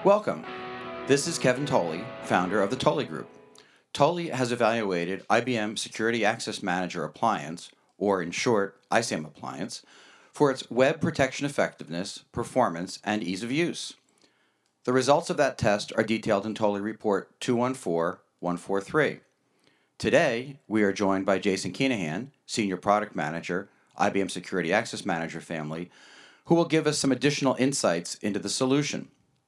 Welcome. This is Kevin Tolley, founder of the Tolley Group. Tolley has evaluated IBM Security Access Manager Appliance, or in short, ISAM Appliance, for its web protection effectiveness, performance, and ease of use. The results of that test are detailed in Tolley Report 214143. Today, we are joined by Jason Keenahan, Senior Product Manager, IBM Security Access Manager family, who will give us some additional insights into the solution.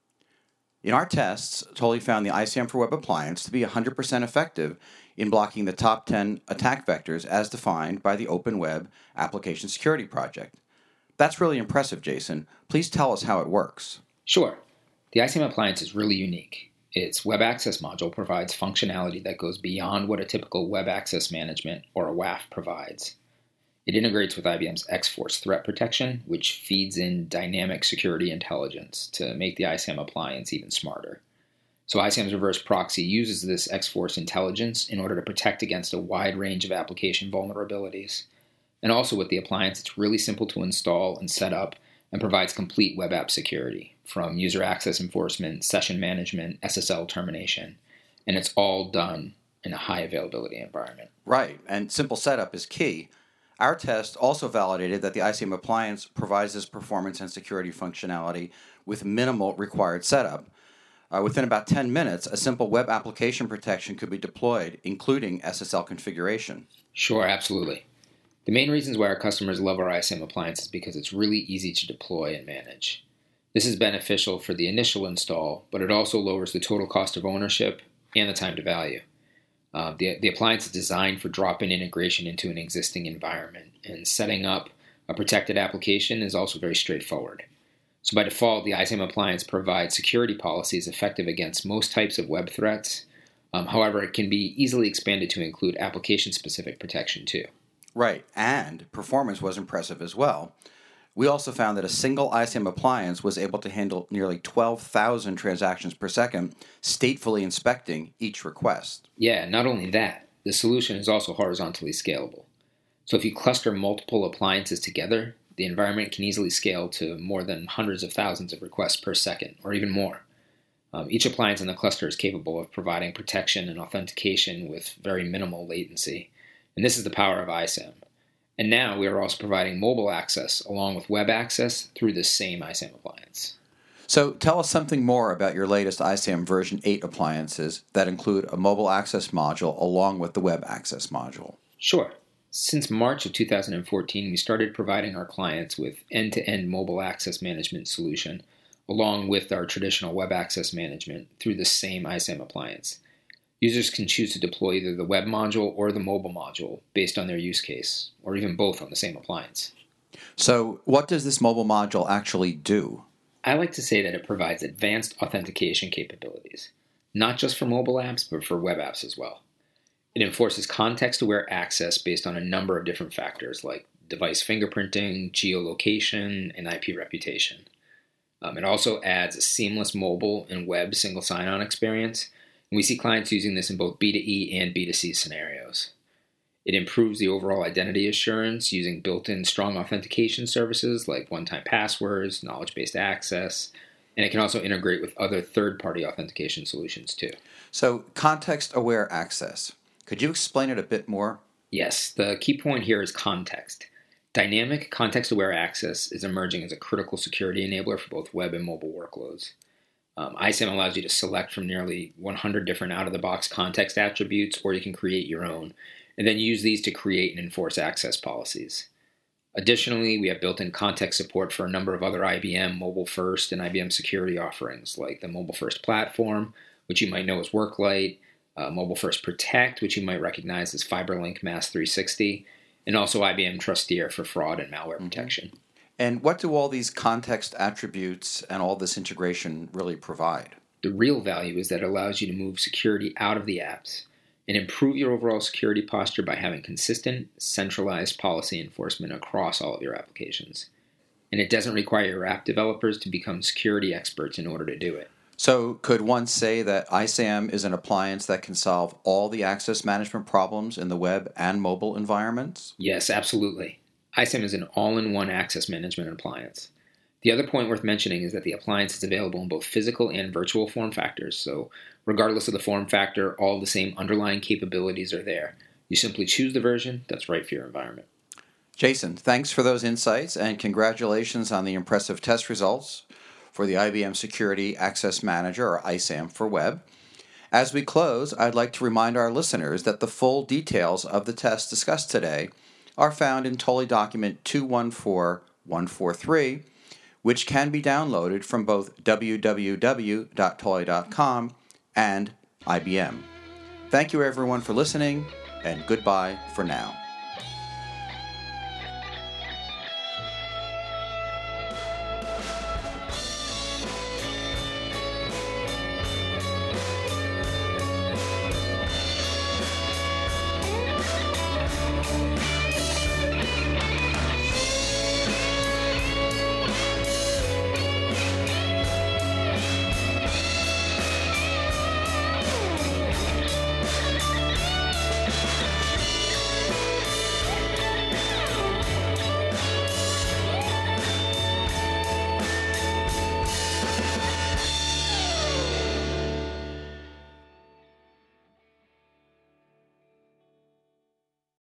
In our tests, Tolley found the ISAM for Web Appliance to be 100% effective in blocking the top 10 attack vectors as defined by the Open Web Application Security Project. That's really impressive, Jason. Please tell us how it works. Sure. The ISAM appliance is really unique. Its Web Access module provides functionality that goes beyond what a typical Web Access Management or a WAF provides. It integrates with IBM's X-Force threat protection, which feeds in dynamic security intelligence to make the ISAM appliance even smarter. So ISAM's reverse proxy uses this X-Force intelligence in order to protect against a wide range of application vulnerabilities. And also with the appliance, it's really simple to install and set up and provides complete web app security, from user access enforcement, session management, SSL termination, and it's all done in a high availability environment. Right, and simple setup is key. Our test also validated that the ISAM appliance provides this performance and security functionality with minimal required setup. Within about 10 minutes, a simple web application protection could be deployed, including SSL configuration. Sure, absolutely. The main reasons why our customers love our ISAM appliance is because it's really easy to deploy and manage. This is beneficial for the initial install, but it also lowers the total cost of ownership and the time to value. The appliance is designed for drop-in integration into an existing environment, and setting up a protected application is also very straightforward. So by default, the ISAM appliance provides security policies effective against most types of web threats. However, it can be easily expanded to include application-specific protection too. Right, and performance was impressive as well. We also found that a single ISAM appliance was able to handle nearly 12,000 transactions per second, statefully inspecting each request. Yeah, not only that, the solution is also horizontally scalable. So if you cluster multiple appliances together, the environment can easily scale to more than hundreds of thousands of requests per second, or even more. Each appliance in the cluster is capable of providing protection and authentication with very minimal latency, and this is the power of ISAM. And now we are also providing mobile access along with web access through this same ISAM appliance. So tell us something more about your latest ISAM version 8 appliances that include a mobile access module along with the web access module. Sure. Since March of 2014, we started providing our clients with end-to-end mobile access management solution along with our traditional web access management through the same ISAM appliance. Users can choose to deploy either the web module or the mobile module based on their use case, or even both on the same appliance. So what does this mobile module actually do? I like to say that it provides advanced authentication capabilities, not just for mobile apps, but for web apps as well. It enforces context-aware access based on a number of different factors like device fingerprinting, geolocation, and IP reputation. It also adds a seamless mobile and web single sign-on experience. And we see clients using this in both B2E and B2C scenarios. It improves the overall identity assurance using built-in strong authentication services like one-time passwords, knowledge-based access, and it can also integrate with other third-party authentication solutions too. So context-aware access. Could you explain it a bit more? Yes, the key point here is context. Dynamic context-aware access is emerging as a critical security enabler for both web and mobile workloads. ISAM allows you to select from nearly 100 different out-of-the-box context attributes, or you can create your own, and then use these to create and enforce access policies. Additionally, we have built-in context support for a number of other IBM Mobile First and IBM security offerings, like the Mobile First Platform, which you might know as Worklight, Mobile First Protect, which you might recognize as FiberLink Mass 360, and also IBM Trusteer for fraud and malware protection. And what do all these context attributes and all this integration really provide? The real value is that it allows you to move security out of the apps and improve your overall security posture by having consistent, centralized policy enforcement across all of your applications. And it doesn't require your app developers to become security experts in order to do it. So could one say that ISAM is an appliance that can solve all the access management problems in the web and mobile environments? Yes, absolutely. ISAM is an all-in-one access management appliance. The other point worth mentioning is that the appliance is available in both physical and virtual form factors, so regardless of the form factor, all the same underlying capabilities are there. You simply choose the version that's right for your environment. Jason, thanks for those insights, and congratulations on the impressive test results for the IBM Security Access Manager, or ISAM, for web. As we close, I'd like to remind our listeners that the full details of the test discussed today are found in TOLI document 214143, which can be downloaded from both www.toli.com and IBM. Thank you everyone for listening, and goodbye for now.